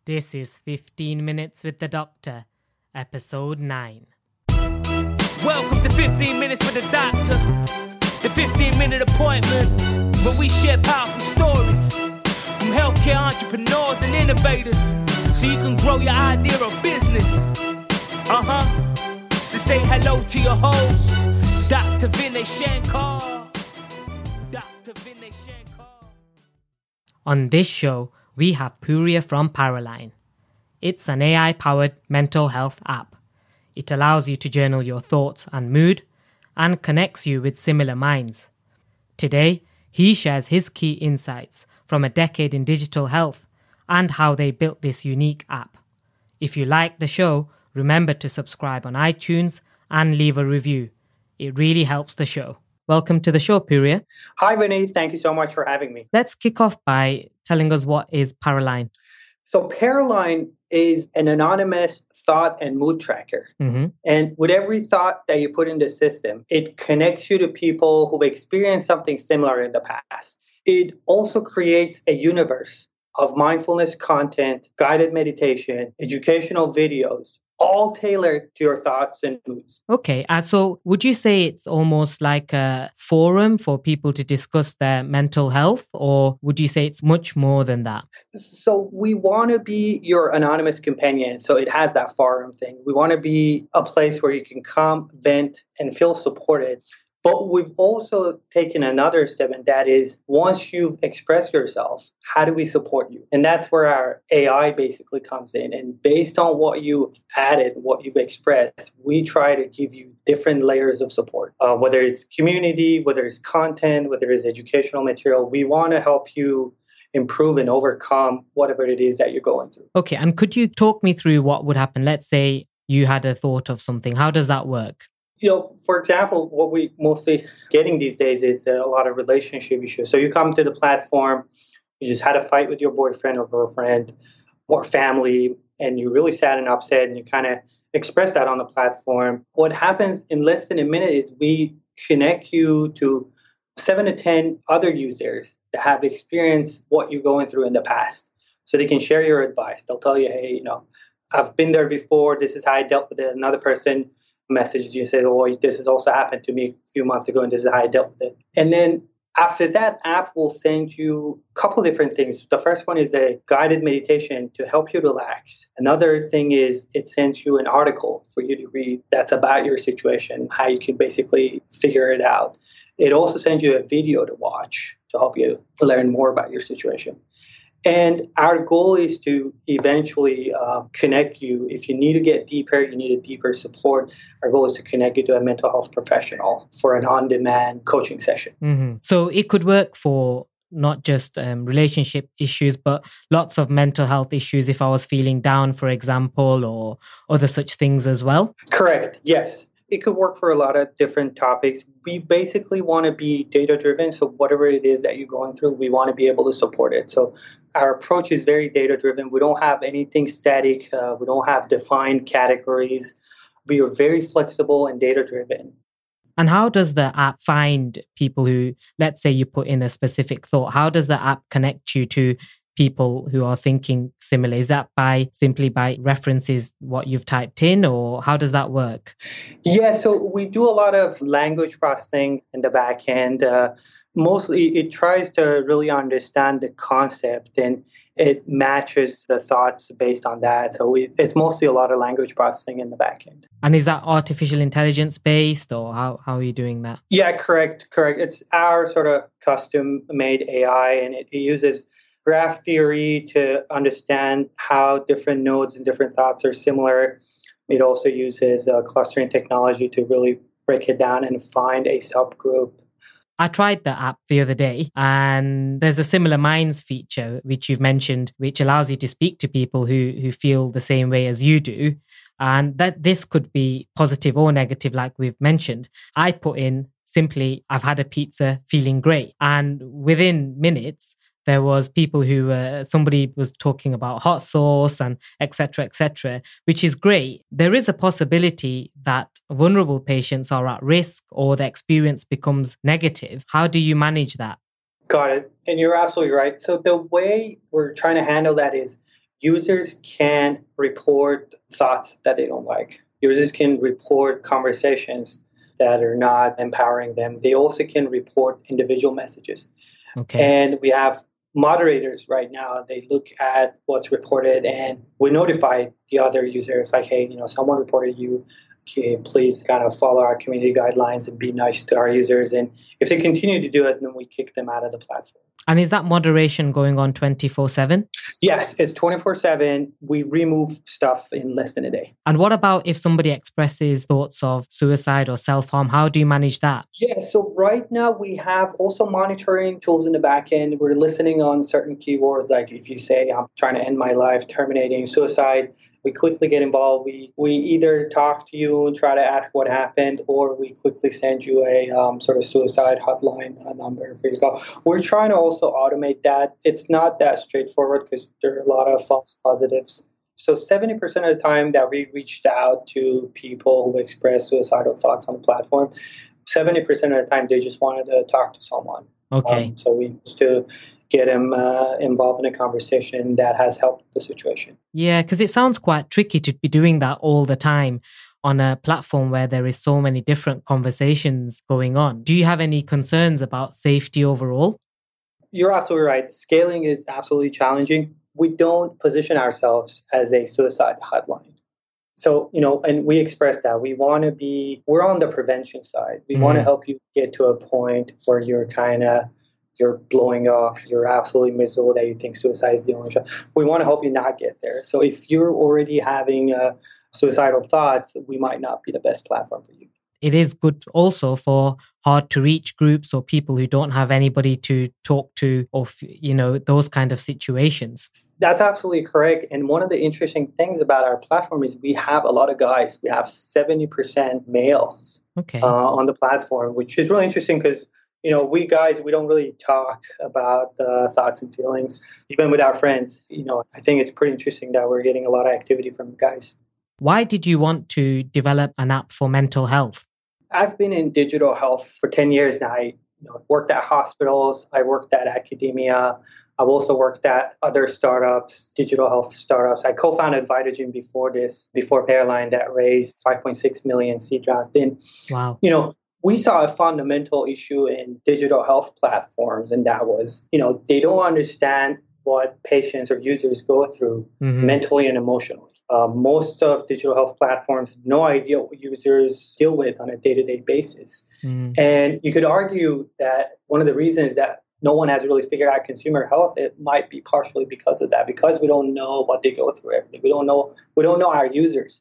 This is 15 Minutes with the Doctor, Episode 9. Welcome to 15 Minutes with the Doctor, the 15-minute appointment where we share powerful stories from healthcare entrepreneurs and innovators so you can grow your idea of business. So say hello to your host, Dr. Vinay Shankar. Dr. Vinay Shankar. On this show, we have Puriya from Paraline. It's an AI-powered mental health app. It allows you to journal your thoughts and mood and connects you with similar minds. Today, he shares his key insights from a decade in digital health and how they built this unique app. If you like the show, remember to subscribe on iTunes and leave a review. It really helps the show. Welcome to the show, Puriya. Hi, Vinay. Thank you so much for having me. Let's kick off by telling us what is Paraline. So Paraline is an anonymous thought and mood tracker. And with every thought that you put in the system, it connects you to people who've experienced something similar in the past. It also creates a universe of mindfulness content, guided meditation, educational videos, all tailored to your thoughts and moods. Okay, so would you say it's almost like a forum for people to discuss their mental health, or would you say it's much more than that? So we want to be your anonymous companion. So it has that forum thing. We want to be a place where you can come, vent, and feel supported. But we've also taken another step, and that is once you've expressed yourself, how do we support you? And that's where our AI basically comes in. And based on what you've added, what you've expressed, we try to give you different layers of support, whether it's community, whether it's content, whether it's educational material. We want to help you improve and overcome whatever it is that you're going through. Okay, and could you talk me through what would happen? Let's say you had a thought of something. How does that work? For example, what we mostly getting these days is a lot of relationship issues. So you come to the platform, you just had a fight with your boyfriend or girlfriend or family, and you're really sad and upset, and you kind of express that on the platform. What happens in less than a minute is we connect you to 7 to 10 other users that have experienced what you're going through in the past. So they can share your advice. They'll tell you, hey, I've been there before. This is how I dealt with it. Another person messages you, say, oh, this has also happened to me a few months ago, and this is how I dealt with it. And then after that, app will send you a couple different things. The first one is a guided meditation to help you relax. Another thing is it sends you an article for you to read that's about your situation, how you can basically figure it out. It also sends you a video to watch to help you learn more about your situation. And our goal is to eventually connect you. If you need to get deeper, you need a deeper support. Our goal is to connect you to a mental health professional for an on-demand coaching session. So it could work for not just relationship issues, but lots of mental health issues if I was feeling down, for example, or other such things as well? Correct, yes. It could work for a lot of different topics. We basically want to be data-driven. So whatever it is that you're going through, we want to be able to support it. So our approach is very data-driven. We don't have anything static. We don't have defined categories. We are very flexible and data-driven. And how does the app find people who, let's say you put in a specific thought, how does the app connect you to people who are thinking similar? Is that simply by references what you've typed in, or how does that work? Yeah, so we do a lot of language processing in the back end. Mostly it tries to really understand the concept, and it matches the thoughts based on that. So it's mostly a lot of language processing in the back end. And is that artificial intelligence based, or how are you doing that? Yeah, correct. It's our sort of custom-made AI, and it uses graph theory to understand how different nodes and different thoughts are similar. It also uses clustering technology to really break it down and find a subgroup. I tried the app the other day, and there's a similar minds feature, which you've mentioned, which allows you to speak to people who feel the same way as you do. And that this could be positive or negative, like we've mentioned. I put in simply, I've had a pizza, feeling great. And within minutes, there was people who, somebody was talking about hot sauce and et cetera, which is great. There is a possibility that vulnerable patients are at risk or the experience becomes negative. How do you manage that? Got it. And you're absolutely right. So the way we're trying to handle that is users can report thoughts that they don't like. Users can report conversations that are not empowering them. They also can report individual messages. Okay. And we have moderators right now. They look at what's reported and we notify the other users like, hey, someone reported you. Okay, please kind of follow our community guidelines and be nice to our users. And if they continue to do it, then we kick them out of the platform. And is that moderation going on 24/7? Yes, it's 24/7. We remove stuff in less than a day. And what about if somebody expresses thoughts of suicide or self-harm? How do you manage that? Yeah, so right now we have also monitoring tools in the back end. We're listening on certain keywords, like if you say, I'm trying to end my life, terminating suicide, we quickly get involved. We either talk to you and try to ask what happened, or we quickly send you a sort of suicide hotline number for you to call. We're trying to also automate that. It's not that straightforward because there are a lot of false positives. So 70% of the time that we reached out to people who expressed suicidal thoughts on the platform, 70% of the time they just wanted to talk to someone. Okay. So we used to get them involved in a conversation that has helped the situation. Yeah, because it sounds quite tricky to be doing that all the time on a platform where there is so many different conversations going on. Do you have any concerns about safety overall? You're absolutely right. Scaling is absolutely challenging. We don't position ourselves as a suicide hotline. So, and we express that we're on the prevention side. We want to help you get to a point where you're blowing up, you're absolutely miserable that you think suicide is the only option. We want to help you not get there. So if you're already having suicidal thoughts, we might not be the best platform for you. It is good also for hard to reach groups or people who don't have anybody to talk to or, those kind of situations. That's absolutely correct. And one of the interesting things about our platform is we have a lot of guys. We have 70% males on the platform, which is really interesting because we guys, we don't really talk about thoughts and feelings, even with our friends. I think it's pretty interesting that we're getting a lot of activity from guys. Why did you want to develop an app for mental health? I've been in digital health for 10 years now. I worked at hospitals. I worked at academia. I've also worked at other startups, digital health startups. I co-founded Vitagen before Pearline that raised 5.6 million seed round. Then, wow. We saw a fundamental issue in digital health platforms, and that was, they don't understand what patients or users go through mentally and emotionally. Most of digital health platforms have no idea what users deal with on a day-to-day basis. And you could argue that one of the reasons that no one has really figured out consumer health, it might be partially because of that, because we don't know what they go through every day. We don't know our users.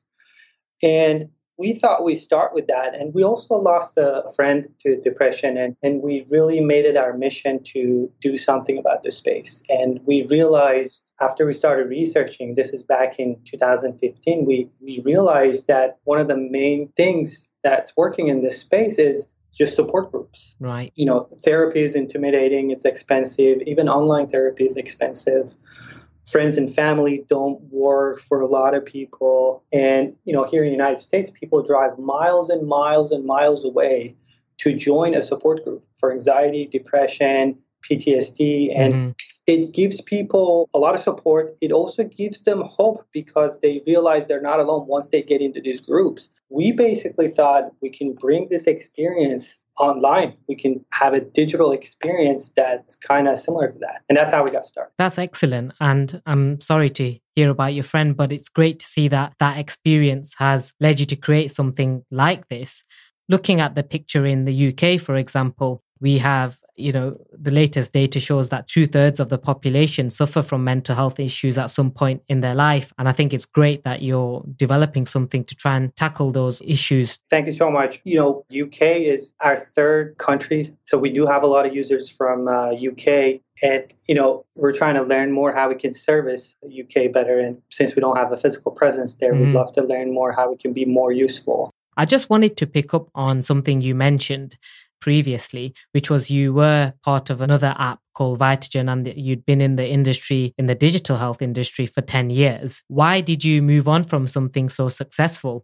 And we thought we'd start with that. And we also lost a friend to depression, and we really made it our mission to do something about this space. And we realized after we started researching, this is back in 2015, we realized that one of the main things that's working in this space is just support groups. Right. Therapy is intimidating, it's expensive, even online therapy is expensive. Friends and family don't work for a lot of people. And, here in the United States, people drive miles and miles and miles away to join a support group for anxiety, depression, PTSD. And it gives people a lot of support. It also gives them hope because they realize they're not alone once they get into these groups. We basically thought we can bring this experience online. We can have a digital experience that's kind of similar to that. And that's how we got started. That's excellent. And I'm sorry to hear about your friend, but it's great to see that experience has led you to create something like this. Looking at the picture in the UK, for example, we have, the latest data shows that 2/3 of the population suffer from mental health issues at some point in their life. And I think it's great that you're developing something to try and tackle those issues. Thank you so much. UK is our third country. So we do have a lot of users from UK. And, we're trying to learn more how we can service the UK better. And since we don't have a physical presence there, we'd love to learn more how we can be more useful. I just wanted to pick up on something you mentioned previously, which was you were part of another app called Vitagen and you'd been in the industry, in the digital health industry for 10 years. Why did you move on from something so successful?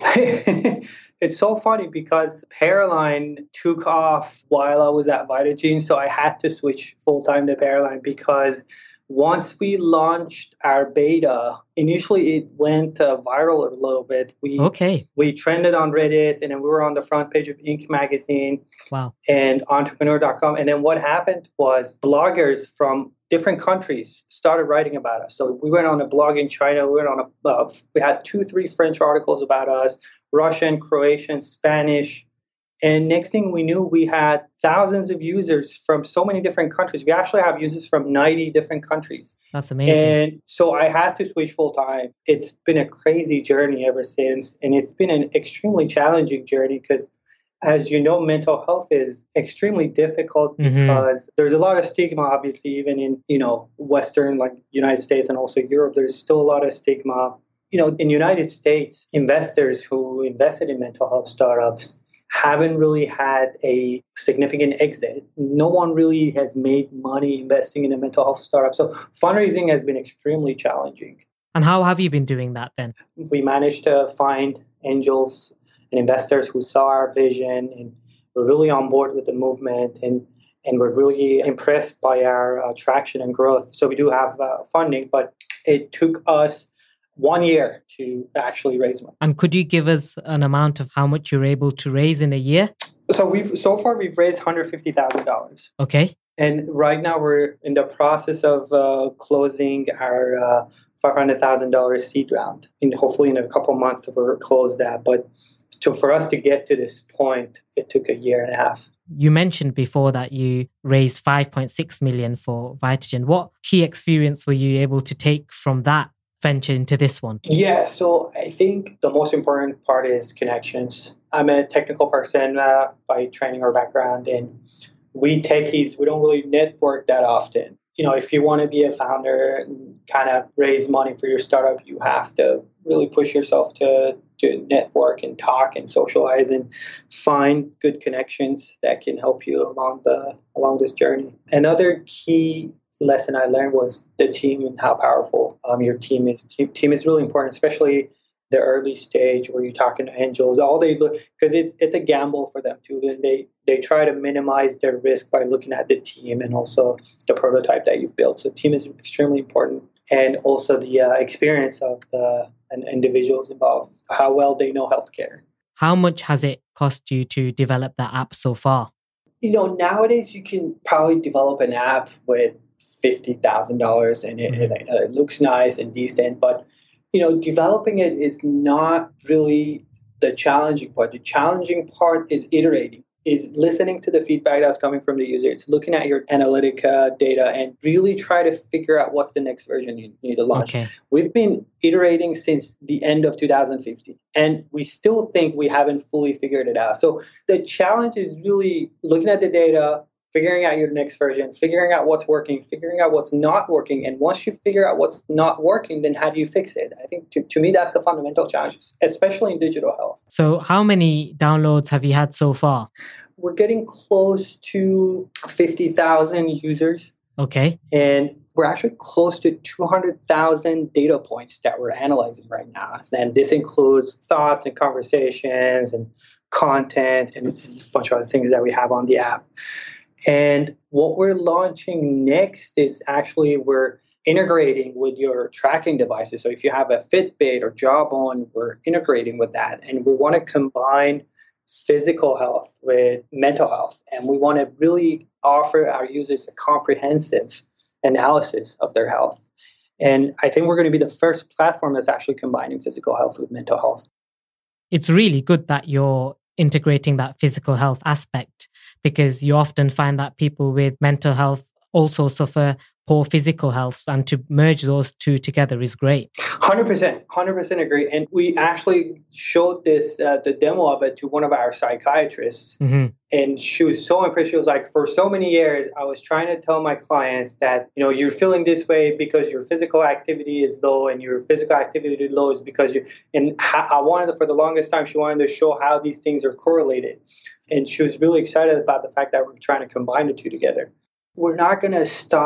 It's so funny because Pearline took off while I was at Vitagen, so I had to switch full-time to Pearline because Once we launched our beta, initially it went viral a little bit. We trended on Reddit, and then we were on the front page of Inc. magazine. Wow. And entrepreneur.com. And then what happened was bloggers from different countries started writing about us. So we went on a blog in China. We had 2-3 French articles about us, Russian, Croatian, Spanish. And next thing we knew, we had thousands of users from so many different countries. We actually have users from 90 different countries. That's amazing. And so I had to switch full time. It's been a crazy journey ever since. And it's been an extremely challenging journey because, as you know, mental health is extremely difficult because there's a lot of stigma, obviously, even in, Western, like United States and also Europe, there's still a lot of stigma. In the United States, investors who invested in mental health startups haven't really had a significant exit. No one really has made money investing in a mental health startup. So fundraising has been extremely challenging. And how have you been doing that then? We managed to find angels and investors who saw our vision and were really on board with the movement and were really impressed by our traction and growth. So we do have funding, but it took us 1 year to actually raise money. And could you give us an amount of how much you're able to raise in a year? So far we've raised $150,000. Okay. And right now we're in the process of closing our $500,000 seed round. And hopefully in a couple months we'll close that. But for us to get to this point, it took a year and a half. You mentioned before that you raised 5.6 million for Vitagen. What key experience were you able to take from that venture into this one? Yeah, so I think the most important part is connections. I'm a technical person by training or background, and we techies, we don't really network that often. If you want to be a founder and kind of raise money for your startup, you have to really push yourself to network and talk and socialize and find good connections that can help you along this journey. Another key lesson I learned was the team and how powerful your team is. Team is really important, especially the early stage where you're talking to angels. All they look, because it's a gamble for them too. And they try to minimize their risk by looking at the team and also the prototype that you've built. So team is extremely important, and also the experience of the individuals involved, how well they know healthcare. How much has it cost you to develop that app so far? Nowadays you can probably develop an app with $50,000 and it looks nice and decent, but developing it is not really the challenging part. The challenging part is iterating, is listening to the feedback that's coming from the user. It's looking at your analytic data and really try to figure out what's the next version you need to launch. Okay. We've been iterating since the end of 2015, and we still think we haven't fully figured it out. So the challenge is really looking at the data, figuring out your next version, figuring out what's working, figuring out what's not working. And once you figure out what's not working, then how do you fix it? I think to me, that's the fundamental challenge, especially in digital health. So how many downloads have you had so far? We're getting close to 50,000 users. Okay. And we're actually close to 200,000 data points that we're analyzing right now. And this includes thoughts and conversations and content and a bunch of other things that we have on the app. And what we're launching next is actually we're integrating with your tracking devices. So if you have a Fitbit or Jawbone, we're integrating with that. And we want to combine physical health with mental health. And we want to really offer our users a comprehensive analysis of their health. And I think we're going to be the first platform that's actually combining physical health with mental health. It's really good that you're integrating that physical health aspect, because you often find that people with mental health also suffer poor physical health, and to merge those two together is great. 100% agree. And we actually showed this, the demo of it to one of our psychiatrists. Mm-hmm. And she was so impressed. She was like, for so many years, I was trying to tell my clients that, you're feeling this way because your physical activity is low, and your physical activity low is because I wanted, for the longest time, she wanted to show how these things are correlated. And she was really excited about the fact that we're trying to combine the two together. We're not going to stop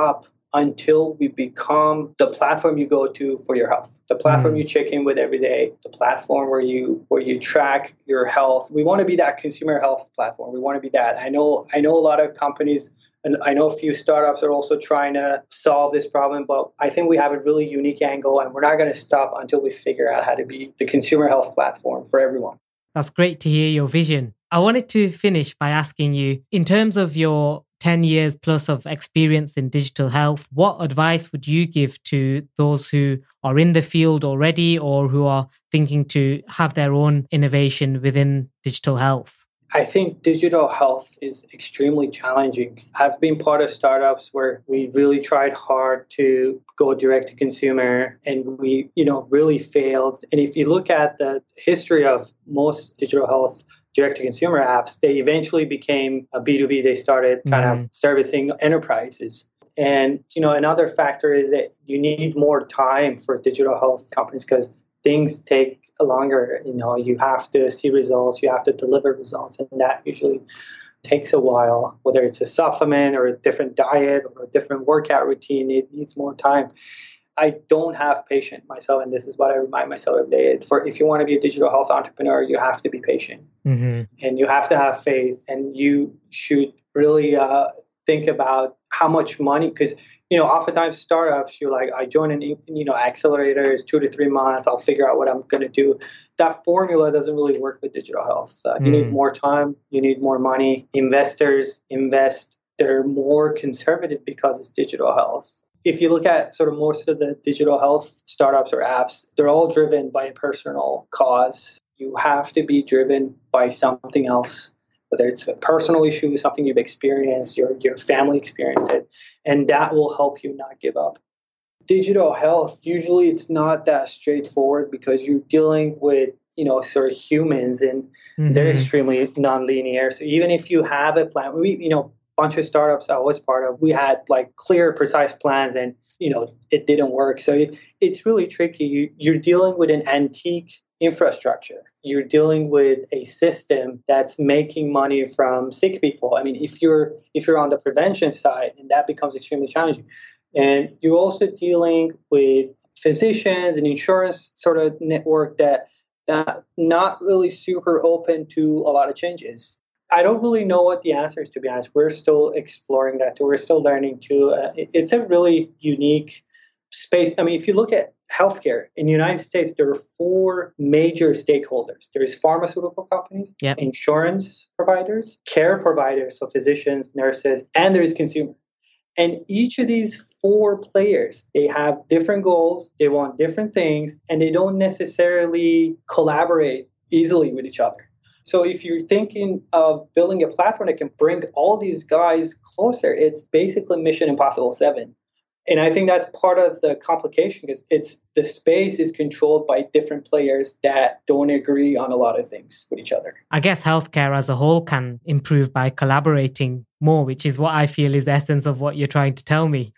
until we become the platform you go to for your health, the platform you check in with every day, the platform where you track your health. We want to be that consumer health platform. We want to be that. I know a lot of companies, and I know a few startups are also trying to solve this problem, but I think we have a really unique angle, and we're not going to stop until we figure out how to be the consumer health platform for everyone. That's great to hear your vision. I wanted to finish by asking you, in terms of your 10 years plus of experience in digital health, what advice would you give to those who are in the field already or who are thinking to have their own innovation within digital health? I think digital health is extremely challenging. I've been part of startups where we really tried hard to go direct to consumer, and we, really failed. And if you look at the history of most digital health direct-to-consumer apps, they eventually became a B2B. They started kind of servicing enterprises. And, another factor is that you need more time for digital health companies because things take longer. You have to see results, you have to deliver results, and that usually takes a while. Whether it's a supplement or a different diet or a different workout routine, it needs more time. I don't have patience myself, and this is what I remind myself every day. If you want to be a digital health entrepreneur, you have to be patient, and you have to have faith, and you should really think about how much money, because oftentimes startups, you're like, I join an accelerator, it's 2 to 3 months, I'll figure out what I'm going to do. That formula doesn't really work with digital health. You need more time, you need more money. Investors invest, they're more conservative because it's digital health. If you look at sort of most of the digital health startups or apps, they're all driven by a personal cause. You have to be driven by something else, whether it's a personal issue, something you've experienced, your family experienced it, and that will help you not give up. Digital health, usually it's not that straightforward because you're dealing with, sort of humans, and they're extremely non-linear. So even if you have a plan, bunch of startups I was part of, we had like clear, precise plans, and it didn't work. So it's really tricky. You're dealing with an antique infrastructure. You're dealing with a system that's making money from sick people. I mean, if you're on the prevention side, and that becomes extremely challenging. And you're also dealing with physicians and insurance sort of network that not really super open to a lot of changes. I don't really know what the answer is, to be honest. We're still exploring that too. We're still learning too. It's a really unique space. I mean, if you look at healthcare in the United States, there are 4 major stakeholders. There is pharmaceutical companies, insurance providers, care providers, so physicians, nurses, and there is consumer. And each of these 4 players, they have different goals, they want different things, and they don't necessarily collaborate easily with each other. So if you're thinking of building a platform that can bring all these guys closer, it's basically Mission Impossible 7. And I think that's part of the complication, because the space is controlled by different players that don't agree on a lot of things with each other. I guess healthcare as a whole can improve by collaborating more, which is what I feel is the essence of what you're trying to tell me.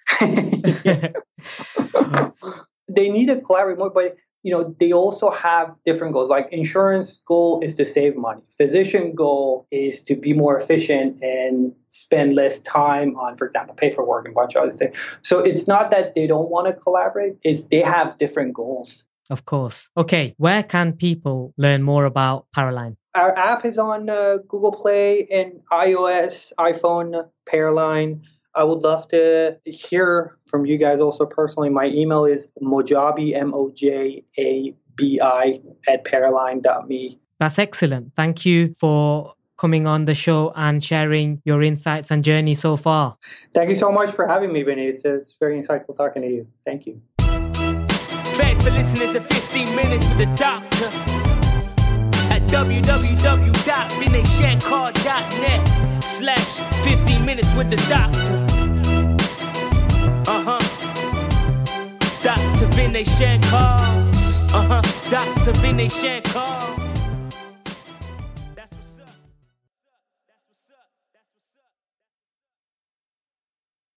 They need to collaborate more, but they also have different goals. Like insurance goal is to save money. Physician goal is to be more efficient and spend less time on, for example, paperwork and a bunch of other things. So it's not that they don't want to collaborate, it's they have different goals. Of course. Okay, where can people learn more about Paralign? Our app is on Google Play and iOS, iPhone, Paralign. I would love to hear from you guys also personally. My email is mojabi, mojabi @paralign.me. That's excellent. Thank you for coming on the show and sharing your insights and journey so far. Thank you so much for having me, Vinny. It's very insightful talking to you. Thank you. Thanks for listening to 15 Minutes with the Doctor at www.vinyshankar.net/15 Minutes with the Doctor. Dr. Vinay Shankar. Dr. Vinay Shankar.